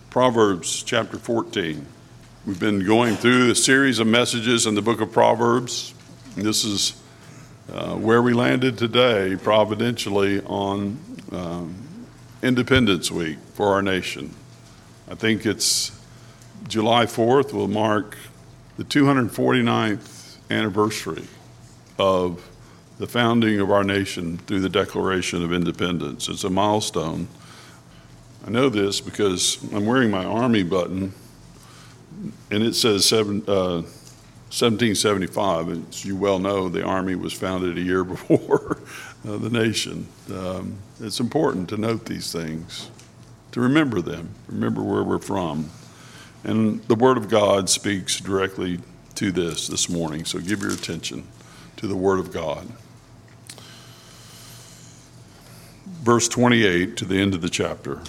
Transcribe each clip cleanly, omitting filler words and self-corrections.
Proverbs chapter 14. We've been going through a series of messages in the book of Proverbs. This is where we landed today, providentially, on Independence Week for our nation. I think it's July 4th will mark the 249th anniversary of the founding of our nation through the Declaration of Independence. It's a milestone. I know this because I'm wearing my Army button, and it says 1775. As you well know, the Army was founded a year before the nation. It's important to note these things, to remember them, remember where we're from. And the Word of God speaks directly to this morning, so give your attention to the Word of God. Verse 28 to the end of the chapter.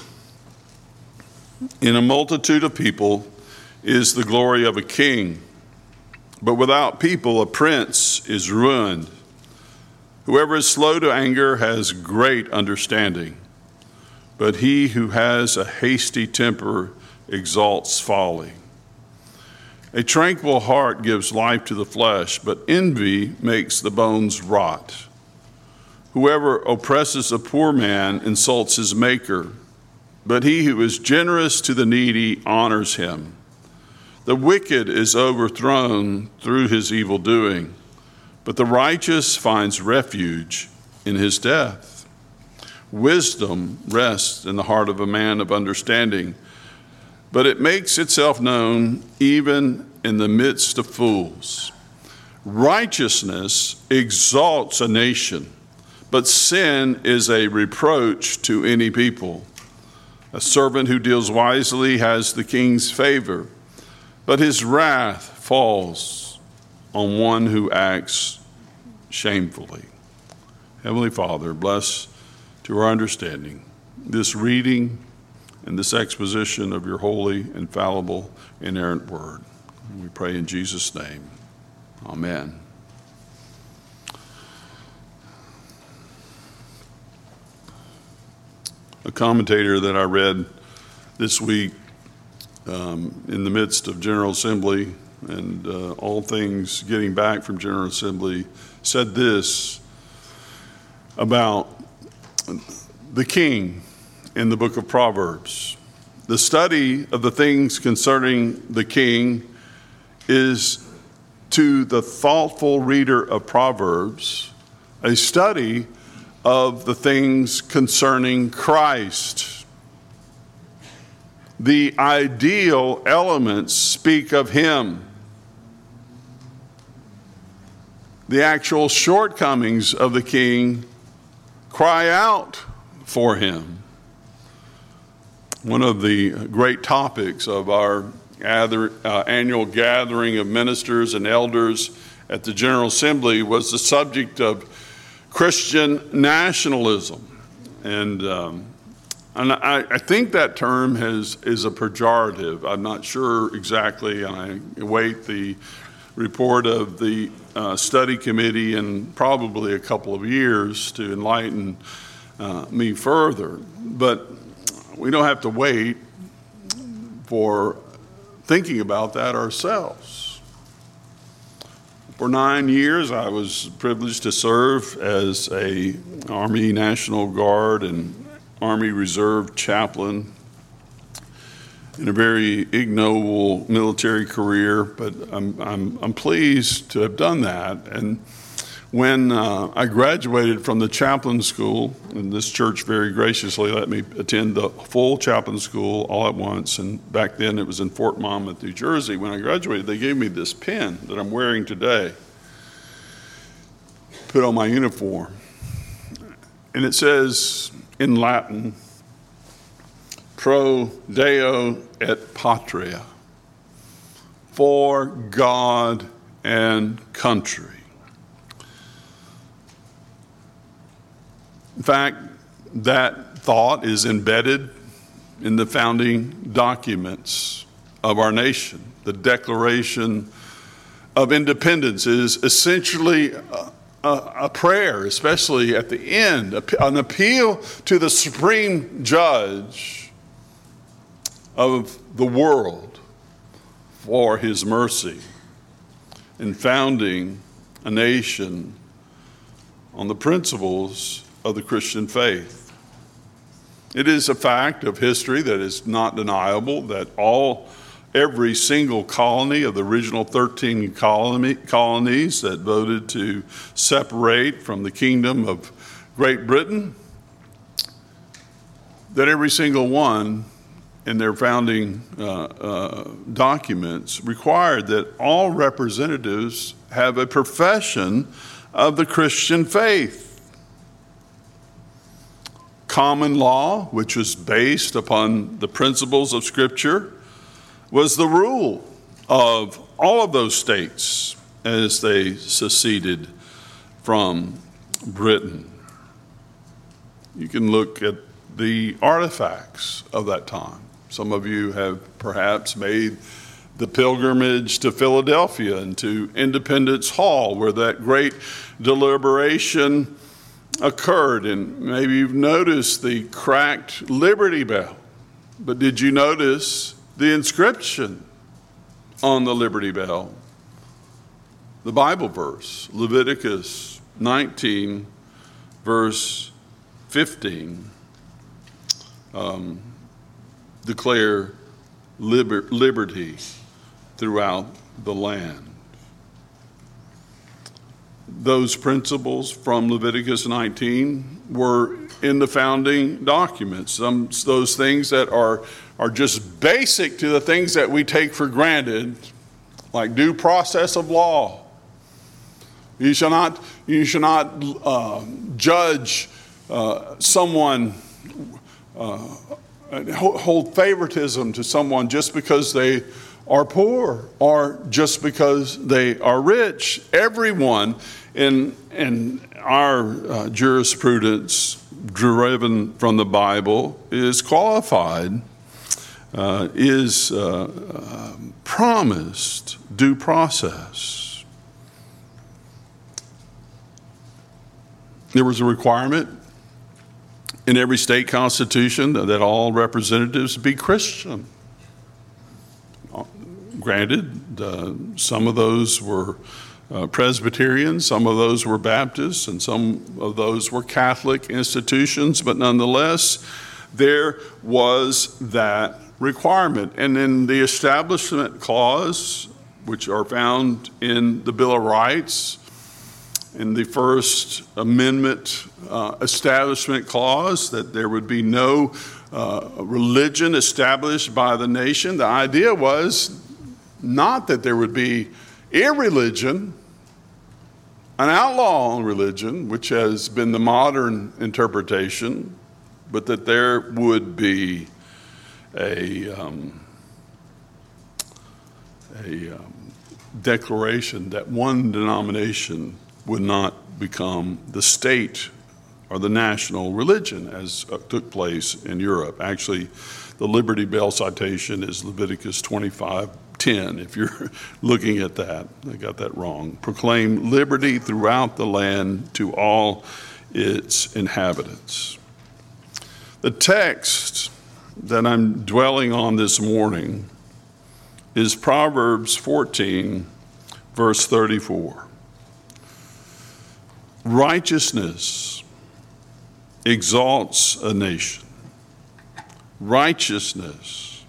In a multitude of people is the glory of a king, but without people a prince is ruined. Whoever is slow to anger has great understanding, but he who has a hasty temper exalts folly. A tranquil heart gives life to the flesh, but envy makes the bones rot. Whoever oppresses a poor man insults his maker, but he who is generous to the needy honors him. The wicked is overthrown through his evil doing, but the righteous finds refuge in his death. Wisdom rests in the heart of a man of understanding, but it makes itself known even in the midst of fools. Righteousness exalts a nation, but sin is a reproach to any people. A servant who deals wisely has the king's favor, but his wrath falls on one who acts shamefully. Heavenly Father, bless to our understanding this reading and this exposition of your holy, infallible, inerrant word. And we pray in Jesus' name. Amen. A commentator that I read this week in the midst of General Assembly and all things getting back from General Assembly said this about the king in the book of Proverbs. The study of the things concerning the king is to the thoughtful reader of Proverbs a study of the things concerning Christ. The ideal elements speak of him. The actual shortcomings of the king cry out for him. One of the great topics of our annual gathering of ministers and elders at the General Assembly was the subject of Christian nationalism. And I think that term is a pejorative. I'm not sure exactly, and I await the report of the study committee in probably a couple of years to enlighten me further. But we don't have to wait for thinking about that ourselves. For 9 years, I was privileged to serve as an Army National Guard and Army Reserve chaplain in a very ignoble military career, but I'm pleased to have done that. And when I graduated from the chaplain school, and this church very graciously let me attend the full chaplain school all at once, and back then it was in Fort Monmouth, New Jersey. When I graduated, they gave me this pin that I'm wearing today, put on my uniform. And it says in Latin, Pro Deo et Patria, for God and country. In fact, that thought is embedded in the founding documents of our nation. The Declaration of Independence is essentially a prayer, especially at the end, an appeal to the supreme judge of the world for his mercy in founding a nation on the principles of the Christian faith. It is a fact of history that is not deniable that every single colony of the original 13 colonies that voted to separate from the Kingdom of Great Britain, that every single one in their founding documents required that all representatives have a profession of the Christian faith. Common law, which was based upon the principles of Scripture, was the rule of all of those states as they seceded from Britain. You can look at the artifacts of that time. Some of you have perhaps made the pilgrimage to Philadelphia and to Independence Hall, where that great deliberation occurred. And maybe you've noticed the cracked Liberty Bell. But did you notice the inscription on the Liberty Bell? The Bible verse, Leviticus 19, verse 15, declare liberty throughout the land. Those principles from Leviticus 19 were in the founding documents. Those things that are just basic to the things that we take for granted, like due process of law. You shall not judge someone, hold favoritism to someone just because they are poor or just because they are rich. Everyone in our jurisprudence driven from the Bible is qualified, is promised due process. There was a requirement in every state constitution that all representatives be Christian. Granted, some of those were Presbyterian, some of those were Baptists, and some of those were Catholic institutions, but nonetheless, there was that requirement. And in the Establishment Clause, which are found in the Bill of Rights, in the First Amendment Establishment Clause, that there would be no religion established by the nation. The idea was not that there would be irreligion, an outlaw religion, which has been the modern interpretation, but that there would be a declaration that one denomination would not become the state or the national religion, as took place in Europe. Actually, the Liberty Bell citation is Leviticus 25:10. If you're looking at that, I got that wrong. Proclaim liberty throughout the land to all its inhabitants. The text that I'm dwelling on this morning is Proverbs 14, verse 34. Righteousness exalts a nation. Righteousness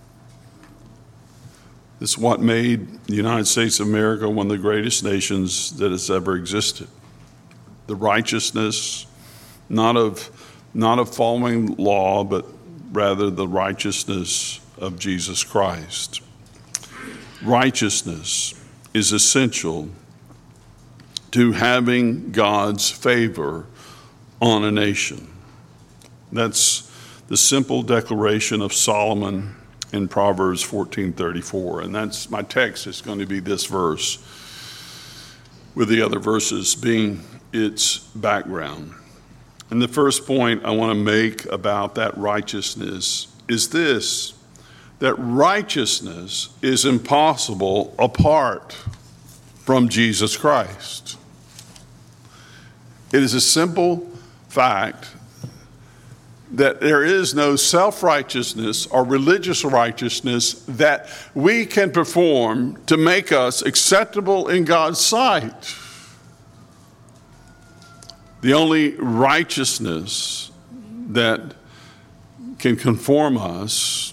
is what made the United States of America one of the greatest nations that has ever existed. The righteousness, not of following law, but rather the righteousness of Jesus Christ. Righteousness is essential to having God's favor on a nation. That's the simple declaration of Solomon in Proverbs 14:34. And that's my text is going to be this verse, with the other verses being its background. And the first point I want to make about that righteousness is this, that righteousness is impossible apart from Jesus Christ. It is a simple fact that there is no self-righteousness or religious righteousness that we can perform to make us acceptable in God's sight. The only righteousness that can conform us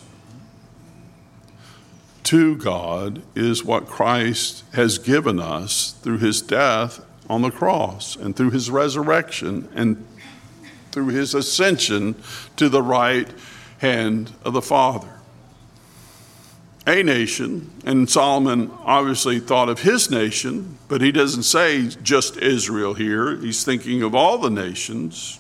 to God is what Christ has given us through his death on the cross and through his resurrection and through his ascension to the right hand of the Father. A nation, and Solomon obviously thought of his nation, but he doesn't say just Israel here. He's thinking of all the nations.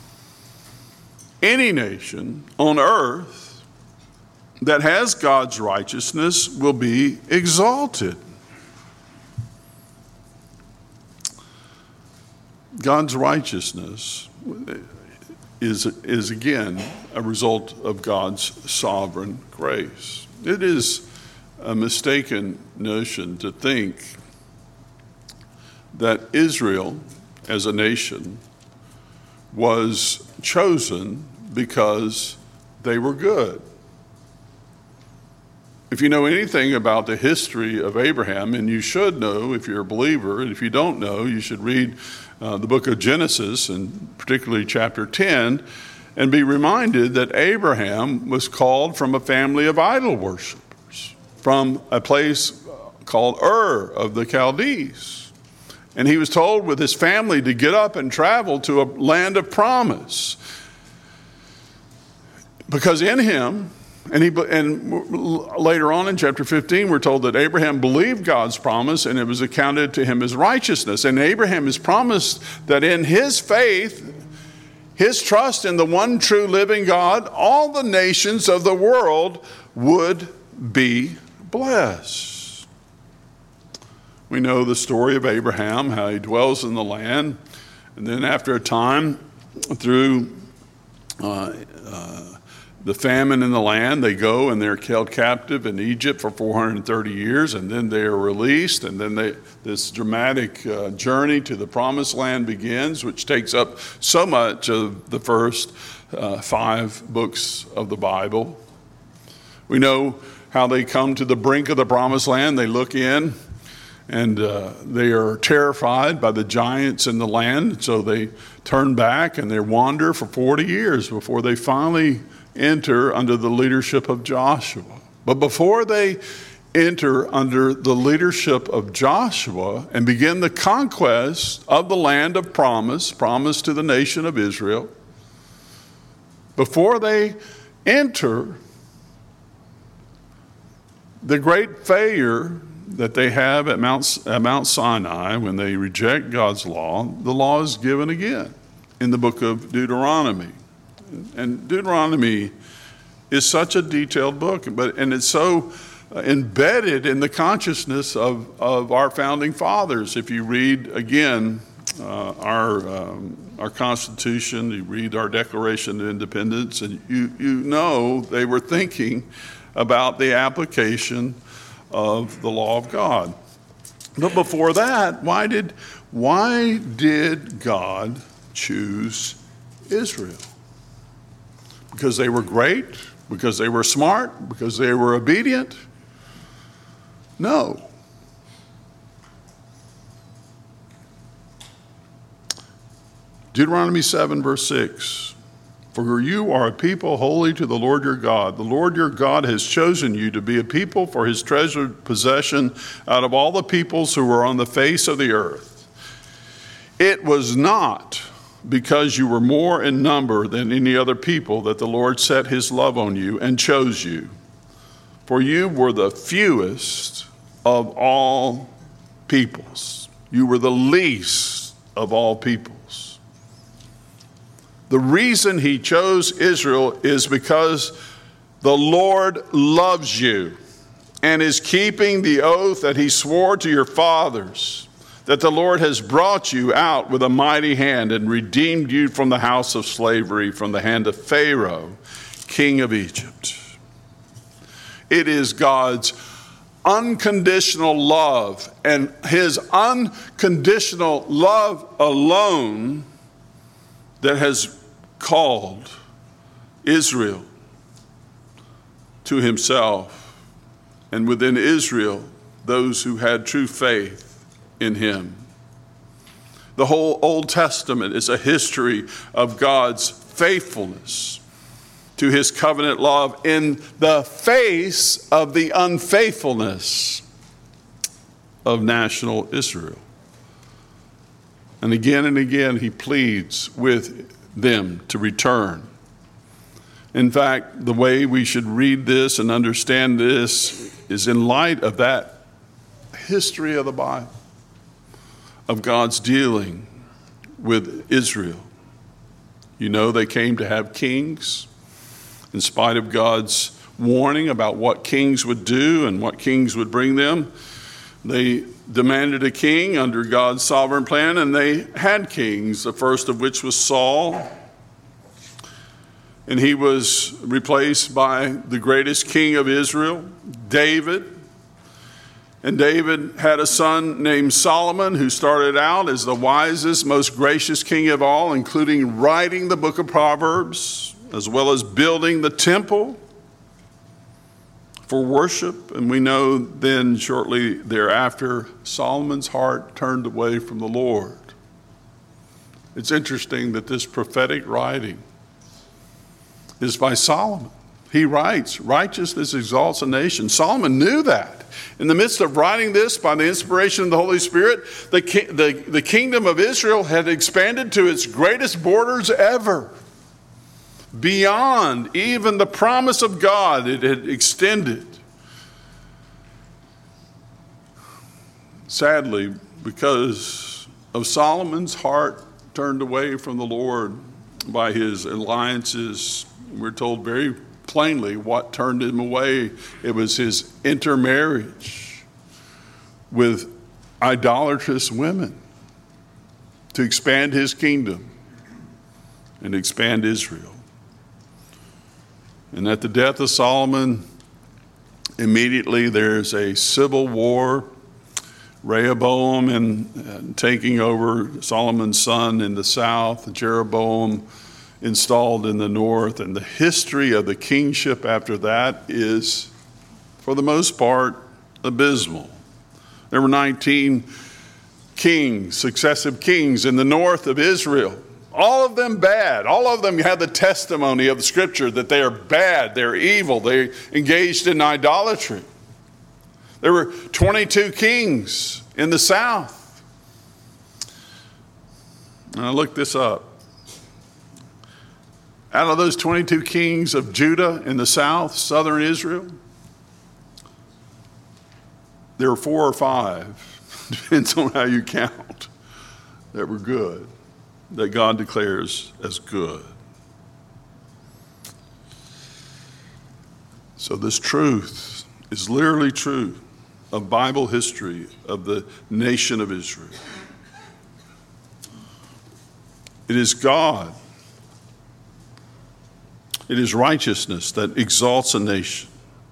Any nation on earth that has God's righteousness will be exalted. God's righteousness is again a result of God's sovereign grace. It is a mistaken notion to think that Israel as a nation was chosen because they were good. If you know anything about the history of Abraham, and you should know if you're a believer, and if you don't know, you should read the book of Genesis, and particularly chapter 10, and be reminded that Abraham was called from a family of idol worshipers, from a place called Ur of the Chaldees. And he was told with his family to get up and travel to a land of promise. Because in him, and later on in chapter 15, we're told that Abraham believed God's promise and it was accounted to him as righteousness. And Abraham is promised that in his faith, his trust in the one true living God, all the nations of the world would be blessed. We know the story of Abraham, how he dwells in the land. And then after a time, through the famine in the land, they go and they're held captive in Egypt for 430 years, and then they are released, and then this dramatic journey to the promised land begins, which takes up so much of the first 5 books of the Bible. We know how they come to the brink of the promised land. They look in, and they are terrified by the giants in the land, so they turn back and they wander for 40 years before they finally enter under the leadership of Joshua. But before they enter under the leadership of Joshua and begin the conquest of the land of promise to the nation of Israel, before they enter, the great failure that they have at Mount Sinai when they reject God's law, the law is given again in the book of Deuteronomy. And Deuteronomy is such a detailed book, and it's so embedded in the consciousness of our founding fathers. If you read again our Constitution, you read our Declaration of Independence, and you know they were thinking about the application of the law of God. But before that, why did God choose Israel? Because they were great? Because they were smart? Because they were obedient? No. Deuteronomy 7, verse 6. For you are a people holy to the Lord your God. The Lord your God has chosen you to be a people for his treasured possession out of all the peoples who are on the face of the earth. It was not because you were more in number than any other people that the Lord set his love on you and chose you. For you were the fewest of all peoples. You were the least of all peoples. The reason he chose Israel is because the Lord loves you and is keeping the oath that he swore to your fathers, that the Lord has brought you out with a mighty hand and redeemed you from the house of slavery, from the hand of Pharaoh, king of Egypt. It is God's unconditional love and his unconditional love alone that has called Israel to himself, and within Israel, those who had true faith in him. The whole Old Testament is a history of God's faithfulness to his covenant love in the face of the unfaithfulness of national Israel. And again, he pleads with them to return. In fact, the way we should read this and understand this is in light of that history of the Bible, of God's dealing with Israel. You know, they came to have kings. In spite of God's warning about what kings would do and what kings would bring them, they demanded a king under God's sovereign plan, and they had kings, the first of which was Saul. And he was replaced by the greatest king of Israel, David. And David had a son named Solomon, who started out as the wisest, most gracious king of all, including writing the book of Proverbs, as well as building the temple for worship. And we know then shortly thereafter, Solomon's heart turned away from the Lord. It's interesting that this prophetic writing is by Solomon. He writes, righteousness exalts a nation. Solomon knew that. In the midst of writing this by the inspiration of the Holy Spirit, the kingdom of Israel had expanded to its greatest borders ever. Beyond even the promise of God, it had extended. Sadly, because of Solomon's heart turned away from the Lord by his alliances, we're told very plainly what turned him away. It was his intermarriage with idolatrous women to expand his kingdom and expand Israel. And at the death of Solomon, immediately there's a civil war. Rehoboam and taking over Solomon's son in the south, Jeroboam installed in the north. And the history of the kingship after that is, for the most part, abysmal. There were 19 kings, successive kings in the north of Israel. All of them bad. All of them had the testimony of the scripture that they are bad, they're evil, they engaged in idolatry. There were 22 kings in the south. And I looked this up. Out of those 22 kings of Judah in the south, southern Israel, there were 4 or 5, depends on how you count, that were good, that God declares as good. So this truth is literally true of Bible history of the nation of Israel. It is God, it is righteousness that exalts a nation,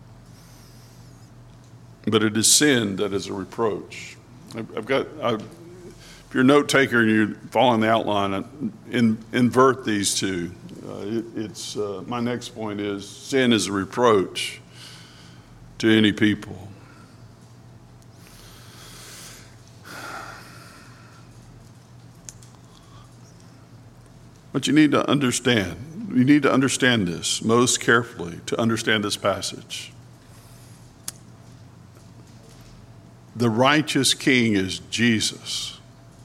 but it is sin that is a reproach. If you're a note taker and you're following the outline, invert these two. My next point is sin is a reproach to any people. But you need to understand this most carefully to understand this passage. The righteous king is Jesus.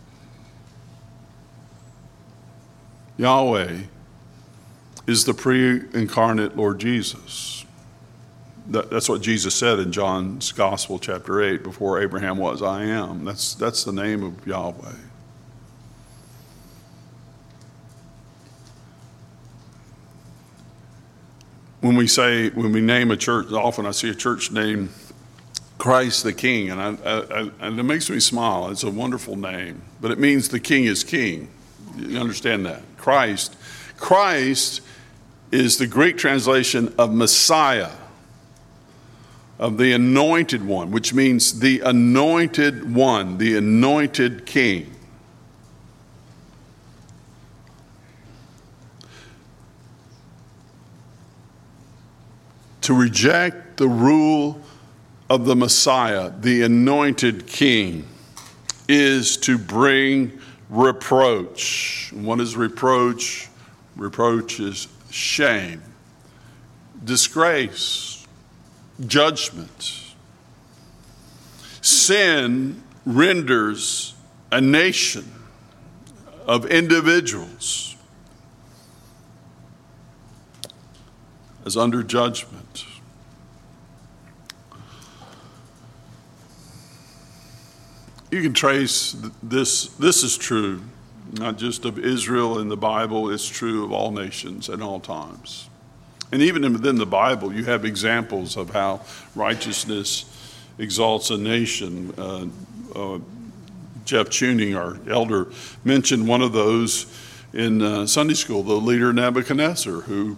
Yahweh is the pre-incarnate Lord Jesus. That's what Jesus said in John's Gospel, chapter 8, before Abraham was, I am. That's the name of Yahweh. When we name a church, often I see a church named Christ the King, and it makes me smile. It's a wonderful name, but it means the King is King. You understand that? Christ is the Greek translation of Messiah, of the anointed one, which means the anointed one, the anointed king. To reject the rule of the Messiah, the anointed king, is to bring reproach. What is reproach? Reproach is shame, disgrace, judgment. Sin renders a nation of individuals as under judgment. You can trace this. This is true, not just of Israel in the Bible, it's true of all nations at all times. And even within the Bible, you have examples of how righteousness exalts a nation. Jeff Tuning, our elder, mentioned one of those in Sunday school, the leader Nebuchadnezzar, who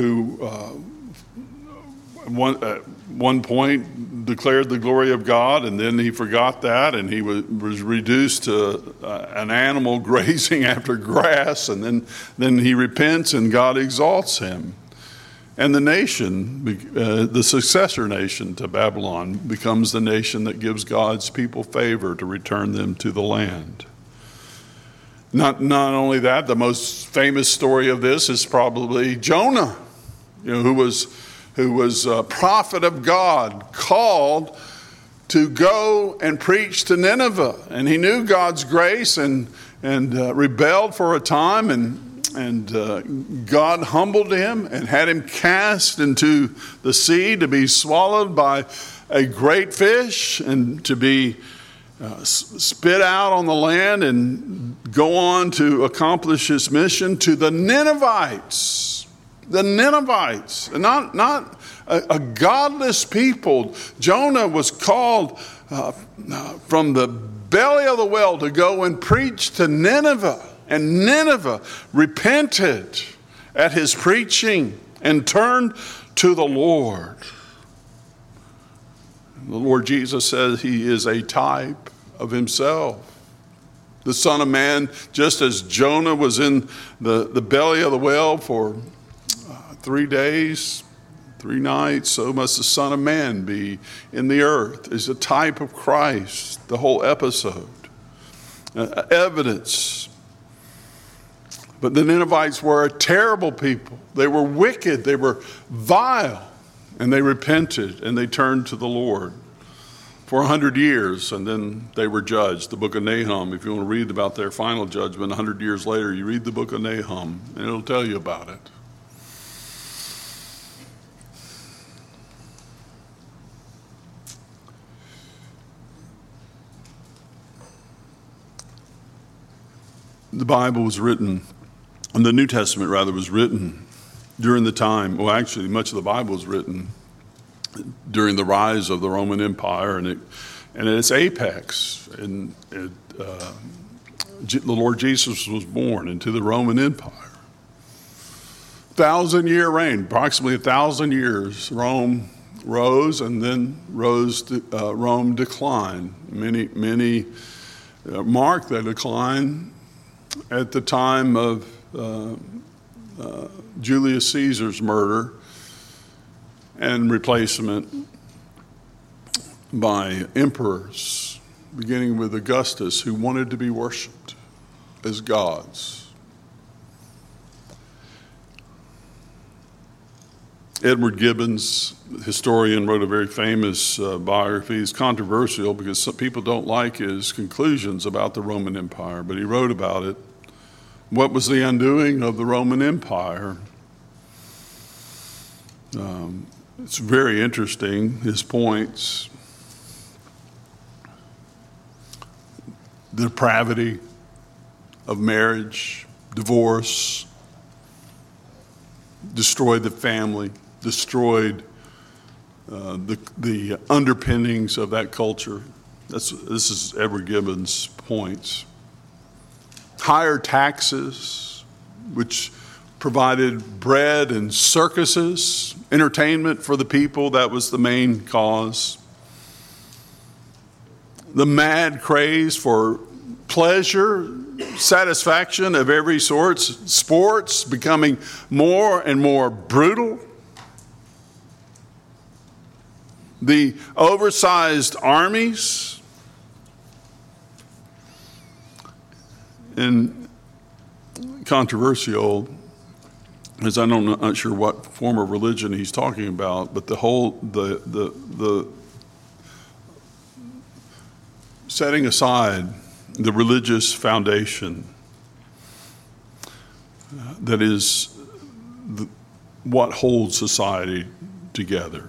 at one point declared the glory of God, and then he forgot that, and he was reduced to an animal grazing after grass, and then he repents and God exalts him. And the nation, the successor nation to Babylon, becomes the nation that gives God's people favor to return them to the land. Not only that, the most famous story of this is probably Jonah, who was a prophet of God, called to go and preach to Nineveh. And he knew God's grace and rebelled for a time, and God humbled him and had him cast into the sea to be swallowed by a great fish and to be spit out on the land and go on to accomplish his mission to the Ninevites. The Ninevites, and not a godless people. Jonah was called from the belly of the whale to go and preach to Nineveh. And Nineveh repented at his preaching and turned to the Lord. The Lord Jesus says he is a type of himself. The Son of Man, just as Jonah was in the belly of the whale for 3 days, 3 nights, so must the Son of Man be in the earth. Is a type of Christ, the whole episode. Evidence. But the Ninevites were a terrible people. They were wicked, they were vile, and they repented and they turned to the Lord for 100 years, and then they were judged. The book of Nahum, if you want to read about their final judgment 100 years later, you read the book of Nahum, and it'll tell you about it. The Bible was written, and the New Testament rather was written during the time, well actually much of the Bible was written during the rise of the Roman Empire and at its apex. And the Lord Jesus was born into the Roman Empire. 1,000-year reign, approximately 1,000 years, Rome rose and then Rome declined. Many marked that decline at the time of Julius Caesar's murder and replacement by emperors, beginning with Augustus, who wanted to be worshipped as gods. Edward Gibbons, historian, wrote a very famous biography. It's controversial because some people don't like his conclusions about the Roman Empire, but he wrote about it. What was the undoing of the Roman Empire? It's very interesting, his points. The depravity of marriage, divorce, destroyed the family, destroyed the underpinnings of that culture. This is Edward Gibbons' points. Higher taxes, which provided bread and circuses, entertainment for the people, that was the main cause. The mad craze for pleasure, satisfaction of every sort, sports becoming more and more brutal. the oversized armies, and controversial, as I'm not sure what form of religion he's talking about, but the setting aside the religious foundation that is what holds society together.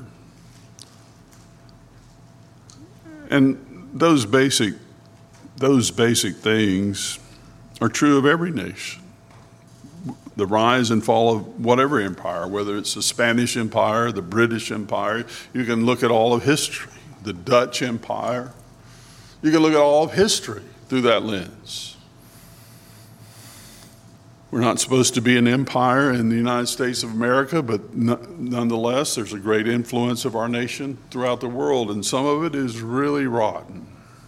And those basic things are true of every nation. The rise and fall of whatever empire, whether it's the Spanish Empire, the British Empire, you can look at all of history, the Dutch Empire. You can look at all of history through that lens. We're not supposed to be an empire in the United States of America, but nonetheless, there's a great influence of our nation throughout the world, and some of it is really rotten.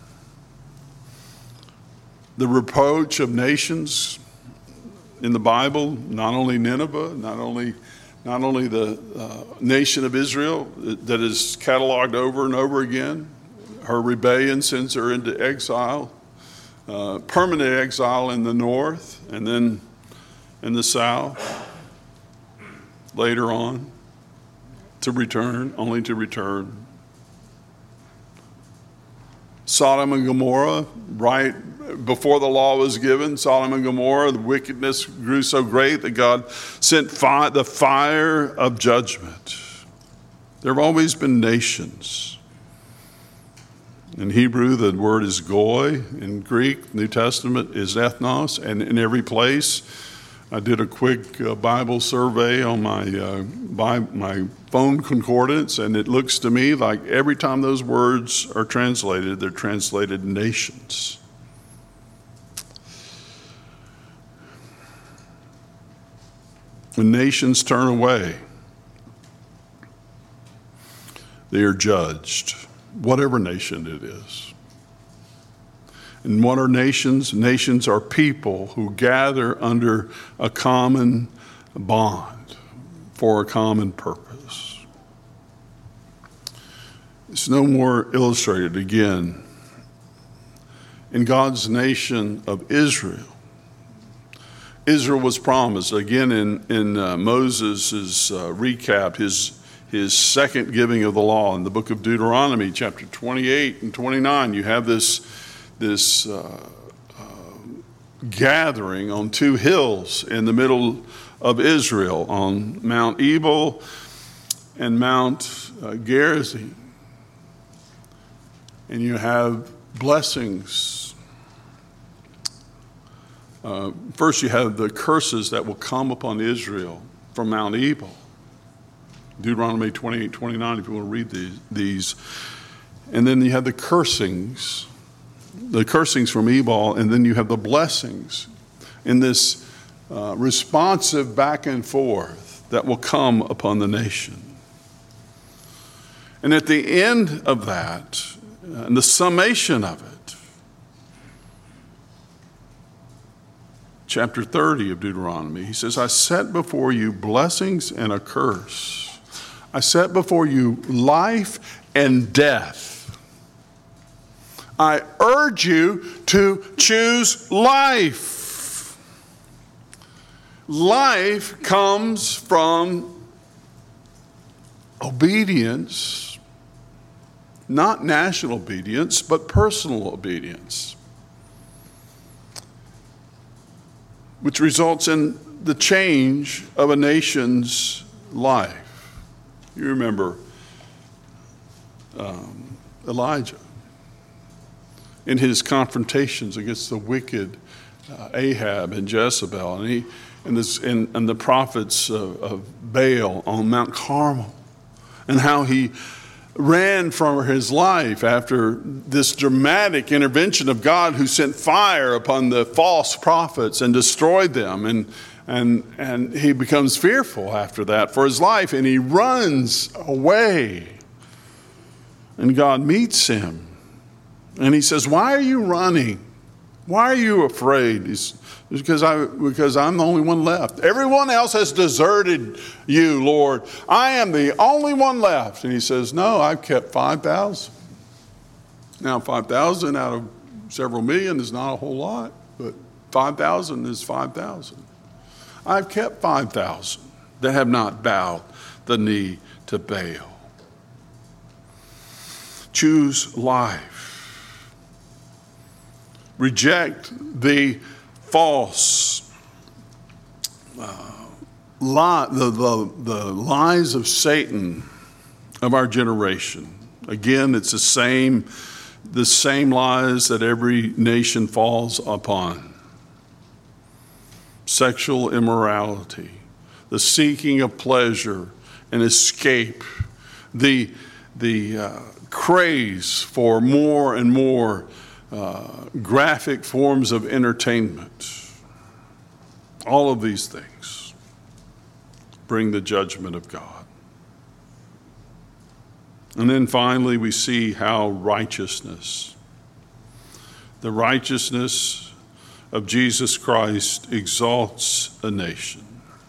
The reproach of nations in the Bible, not only Nineveh, not only the nation of Israel that is cataloged over and over again, her rebellion sends her into exile, permanent exile in the north, and then in the south, later on, only to return. Sodom and Gomorrah, right before the law was given, Sodom and Gomorrah, the wickedness grew so great that God sent the fire of judgment. There have always been nations. In Hebrew, the word is goy. In Greek, New Testament is ethnos. And in every place, I did a quick Bible survey on my phone concordance, and it looks to me like every time those words are translated, they're translated nations. When nations turn away, they are judged, whatever nation it is. And what are nations? Nations are people who gather under a common bond for a common purpose. It's no more illustrated again in God's nation of Israel. Israel was promised, again in Moses' recap, his second giving of the law in the book of Deuteronomy, chapter 28 and 29. You have this gathering on two hills in the middle of Israel, on Mount Ebal and Mount Gerizim. And you have blessings. First, you have the curses that will come upon Israel from Mount Ebal. Deuteronomy 28, 29, if you want to read these. And then you have the cursings from Ebal, and then you have the blessings in this responsive back and forth that will come upon the nation. And at the end of that, and the summation of it, chapter 30 of Deuteronomy, he says, I set before you blessings and a curse. I set before you life and death. I urge you to choose life. Life comes from obedience, not national obedience, but personal obedience, which results in the change of a nation's life. You remember Elijah in his confrontations against the wicked Ahab and Jezebel, and the prophets of Baal on Mount Carmel, and how he ran for his life after this dramatic intervention of God, who sent fire upon the false prophets and destroyed them. And he becomes fearful after that for his life, and he runs away. And God meets him, and he says, why are you running? Why are you afraid? It's because I'm the only one left. Everyone else has deserted you, Lord. I am the only one left. And he says, no, I've kept 5,000. Now, 5,000 out of several million is not a whole lot, but 5,000 is 5,000. I've kept 5,000 that have not bowed the knee to Baal. Choose life. Reject the false the lies of Satan of our generation. Again, it's the same lies that every nation falls upon. Sexual immorality, the seeking of pleasure and escape, the craze for more and more graphic forms of entertainment. All of these things bring the judgment of God. And then finally, we see how the righteousness of Jesus Christ exalts a nation.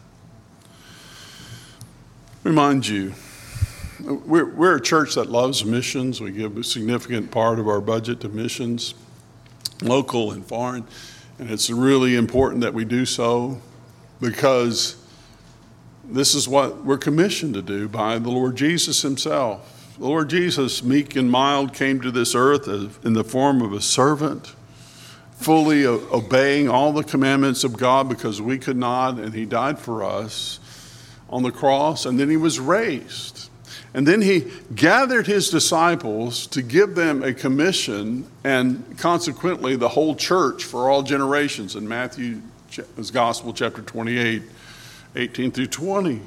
Remind you, we're a church that loves missions. We give a significant part of our budget to missions, local and foreign. And it's really important that we do so because this is what we're commissioned to do by the Lord Jesus himself. The Lord Jesus, meek and mild, came to this earth in the form of a servant, fully obeying all the commandments of God because we could not, and he died for us on the cross, and then he was raised. And then he gathered his disciples to give them a commission and consequently the whole church for all generations in Matthew's Gospel, chapter 28, 18 through 20.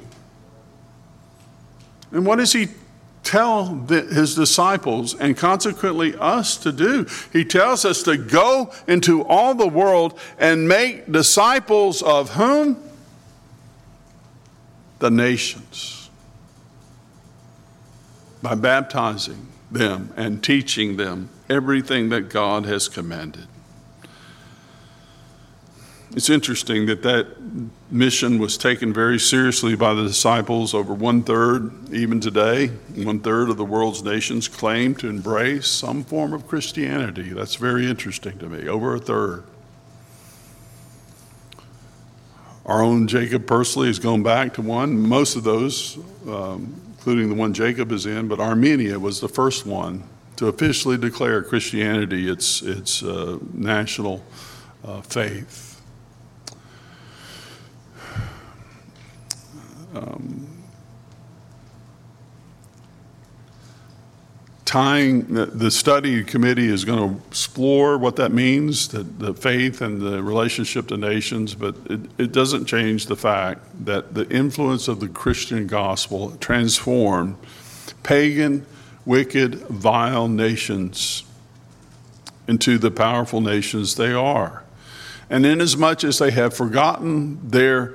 And what does he tell his disciples and consequently us to do? He tells us to go into all the world and make disciples of whom? The nations. By baptizing them and teaching them everything that God has commanded. It's interesting that mission was taken very seriously by the disciples. Over 1/3, even today, 1/3 of the world's nations claim to embrace some form of Christianity. That's very interesting to me. Over 1/3. Our own Jacob personally has gone back to one. Most of those, including the one Jacob is in, but Armenia was the first one to officially declare Christianity its national faith. The study committee is going to explore what that means, the faith and the relationship to nations, but it doesn't change the fact that the influence of the Christian gospel transformed pagan, wicked, vile nations into the powerful nations they are. And inasmuch as they have forgotten their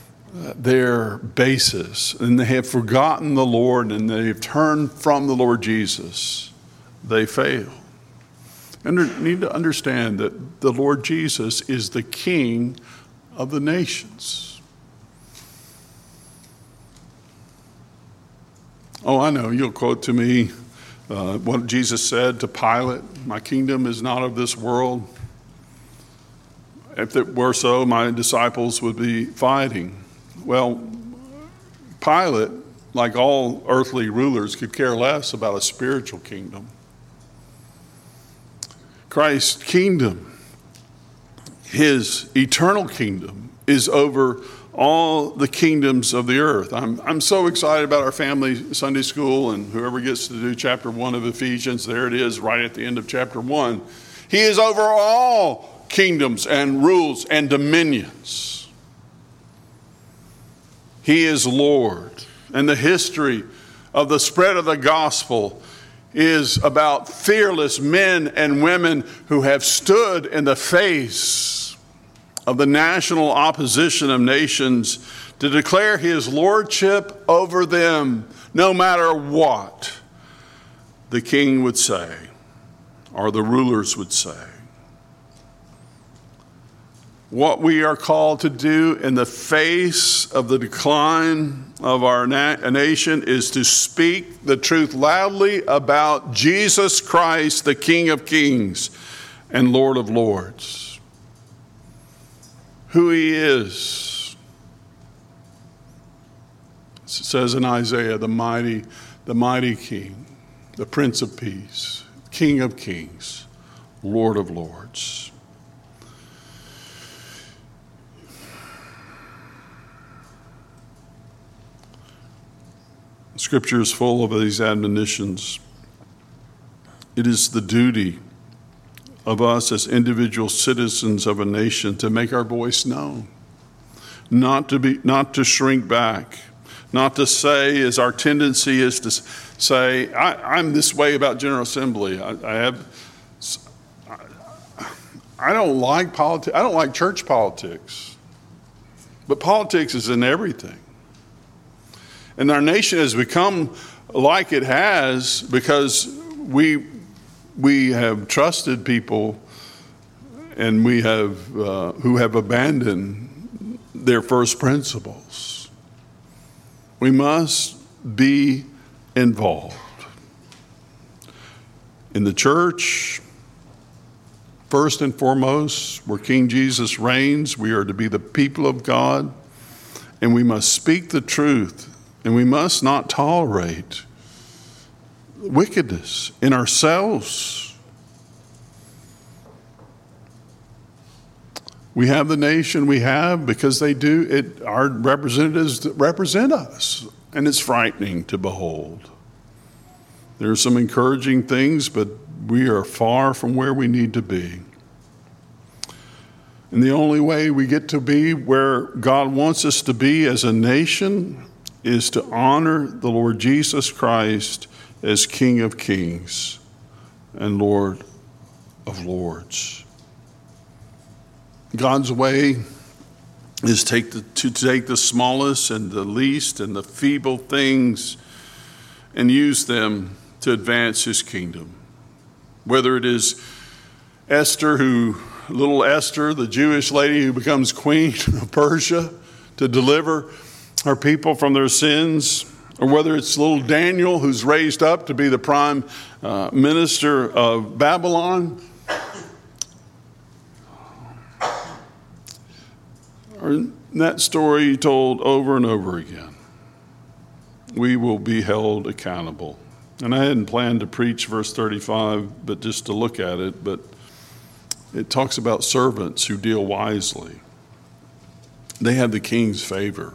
basis, and they have forgotten the Lord, and they have turned from the Lord Jesus, they fail. And you need to understand that the Lord Jesus is the King of the nations. Oh, I know, you'll quote to me what Jesus said to Pilate, "My kingdom is not of this world. If it were so, my disciples would be fighting." Well, Pilate, like all earthly rulers, could care less about a spiritual kingdom. Christ's kingdom, his eternal kingdom, is over all the kingdoms of the earth. I'm so excited about our family Sunday school, and whoever gets to do chapter 1 of Ephesians, there it is right at the end of chapter 1. He is over all kingdoms and rules and dominions. He is Lord. And the history of the spread of the gospel is about fearless men and women who have stood in the face of the national opposition of nations to declare his lordship over them, no matter what the king would say or the rulers would say. What we are called to do in the face of the decline of our nation is to speak the truth loudly about Jesus Christ, the King of Kings and Lord of Lords. Who he is. It says in Isaiah, the mighty King, the Prince of Peace, King of Kings, Lord of Lords. Scripture is full of these admonitions. It is the duty of us as individual citizens of a nation to make our voice known, not to shrink back, not to say, as our tendency is to say, I'm this way about General Assembly. I don't like politics. I don't like church politics, but politics is in everything. And our nation has become like it has because we have trusted people and we have who have abandoned their first principles. We must be involved. In the church, first and foremost, where King Jesus reigns, we are to be the people of God, and we must speak the truth. And we must not tolerate wickedness in ourselves. We have the nation we have because they do it. Our representatives represent us, and it's frightening to behold. There are some encouraging things, but we are far from where we need to be. And the only way we get to be where God wants us to be as a nation is to honor the Lord Jesus Christ as King of Kings and Lord of Lords. God's way is to take the smallest and the least and the feeble things and use them to advance his kingdom. Whether it is little Esther, the Jewish lady who becomes queen of Persia to deliver our people from their sins, or whether it's little Daniel who's raised up to be the prime minister of Babylon, or that story told over and over again. We will be held accountable. And I hadn't planned to preach verse 35, but just to look at it, but it talks about servants who deal wisely. They have the king's favor.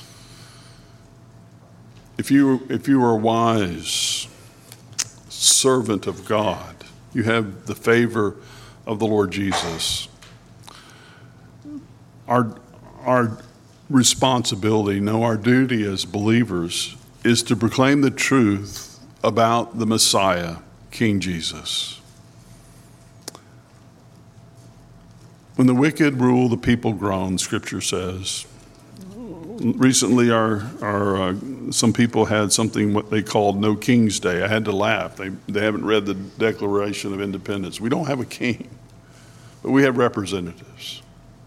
If you are a wise servant of God, you have the favor of the Lord Jesus. Our responsibility, our duty as believers is to proclaim the truth about the Messiah, King Jesus. When the wicked rule, the people groan, Scripture says. Recently, some people had something what they called No King's Day. I had to laugh. They haven't read the Declaration of Independence. We don't have a king, but we have representatives.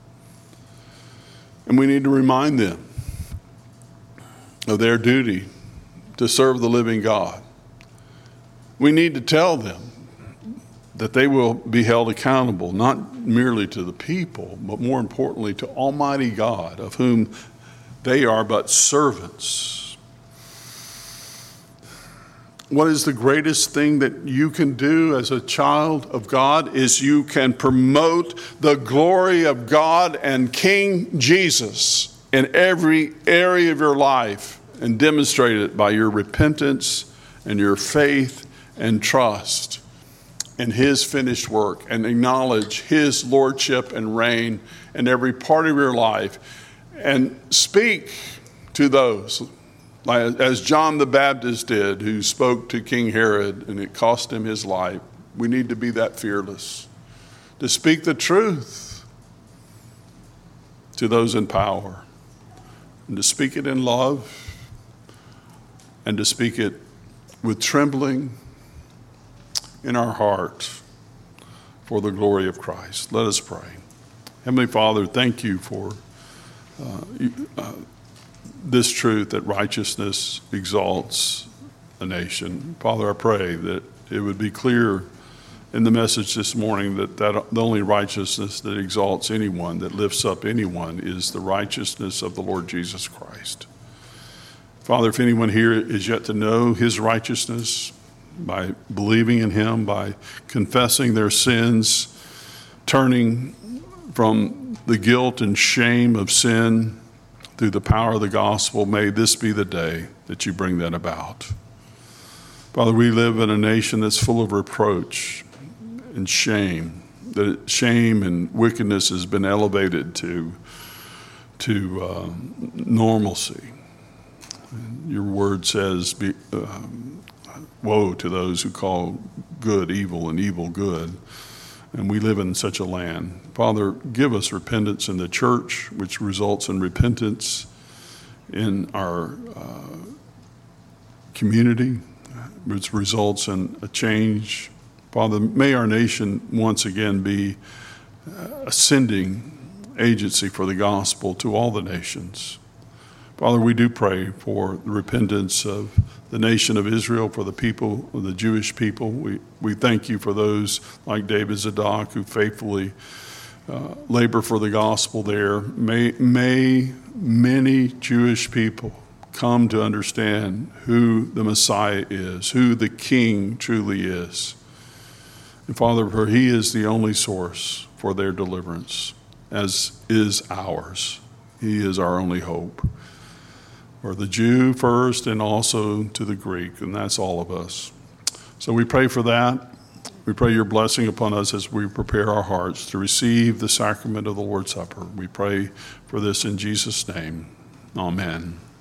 And we need to remind them of their duty to serve the living God. We need to tell them that they will be held accountable, not merely to the people, but more importantly to Almighty God, of whom they are but servants. What is the greatest thing that you can do as a child of God is you can promote the glory of God and King Jesus in every area of your life and demonstrate it by your repentance and your faith and trust in his finished work and acknowledge his lordship and reign in every part of your life. And speak to those, as John the Baptist did, who spoke to King Herod, and it cost him his life. We need to be that fearless, to speak the truth to those in power, and to speak it in love, and to speak it with trembling in our heart for the glory of Christ. Let us pray. Heavenly Father, thank you for this truth that righteousness exalts a nation. Father, I pray that it would be clear in the message this morning that the only righteousness that exalts anyone, that lifts up anyone, is the righteousness of the Lord Jesus Christ. Father, if anyone here is yet to know his righteousness by believing in him, by confessing their sins, turning from the guilt and shame of sin through the power of the gospel, may this be the day that you bring that about. Father, we live in a nation that's full of reproach and shame. That shame and wickedness has been elevated to normalcy. Your word says, woe to those who call good evil and evil good. And we live in such a land. Father, give us repentance in the church, which results in repentance in our community, which results in a change. Father, may our nation once again be a sending agency for the gospel to all the nations. Father, we do pray for the repentance of the nation of Israel, for the people, the Jewish people. We thank you for those like David Zadok who faithfully labor for the gospel there. May many Jewish people come to understand who the Messiah is, who the King truly is. And Father, for he is the only source for their deliverance, as is ours. He is our only hope. For the Jew first and also to the Greek, and that's all of us. So we pray for that. We pray your blessing upon us as we prepare our hearts to receive the sacrament of the Lord's Supper. We pray for this in Jesus' name. Amen.